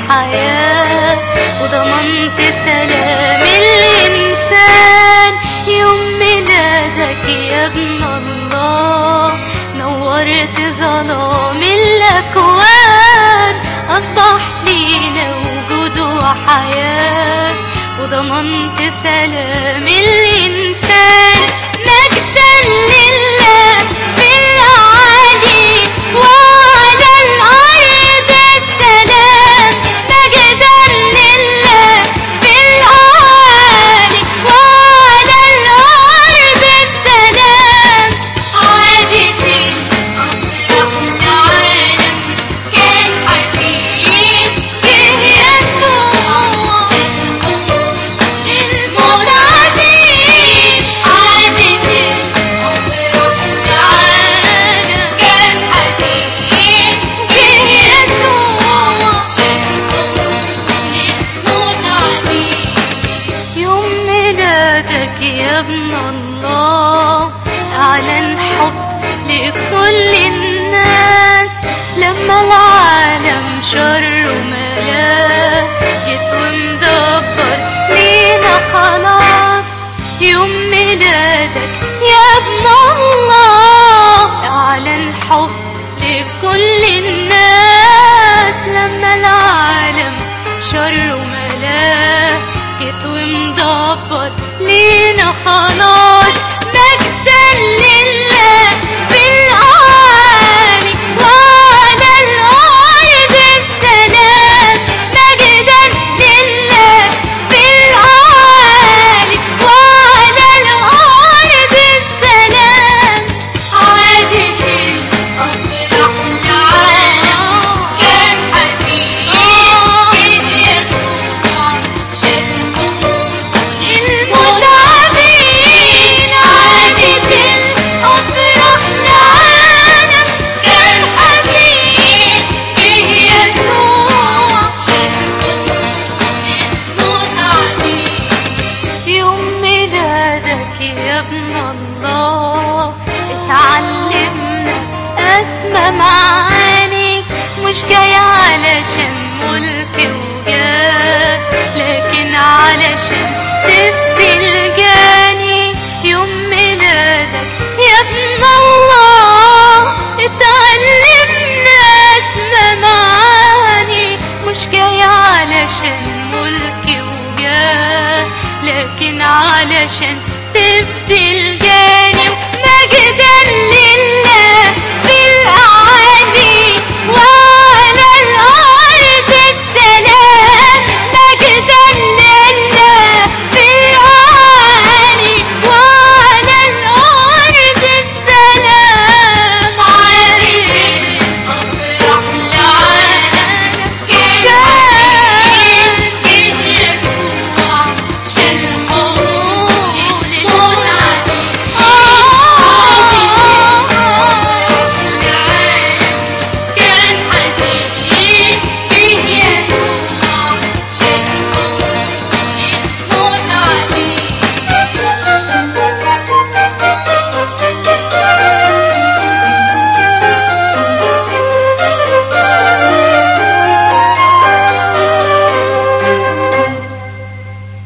وحياة، وضمنت سلام الإنسان. يوم ميلادك يا ابن الله نورت ظلام الأكوان، أصبح لينا وجود وحياة، وضمنت سلام الإنسان. مجدا لله في الأعالي وعلى الأرض السلام، مجدا لله في الأعالي وعلى الأرض السلام. عادت الأفراح العالم كان حزين، جه يسوع شال هموم للمتعبين. عادت الأفراح العالم كان حزين، جه يسوع شال هموم للمتعبين. يوم ميلادك يا ابن الله أعلن حب لكل الناس، لما العالم شر ملاه جيت ومدبر لينا خلاص. يوم ميلادك يا ابن الله أعلن حب لكل الناس، لما العالم شر ملاه جيت ومدبر لينا خلاص. مجدا لله في الأعالي وعلى الأرض السلام، مجدا لله في الأعالي وعلى الأرض السلام. عادت الأفراح العالم كان حزين، جه يسوع شال هموم للمتعبين. عادت الأفراح العالم كان حزين، جه يسوع شال هموم للمتعبين. يوم ميلادك يا ابن الله اتعلمنا أسمى معاني، مش جاي علشان ملك وجاه لكن علشان تفدي الجاني. يوم ميلادك يا ابن الله اتعلمنا أسمى معاني، مش جاي علشان ملك وجاه لكن علشان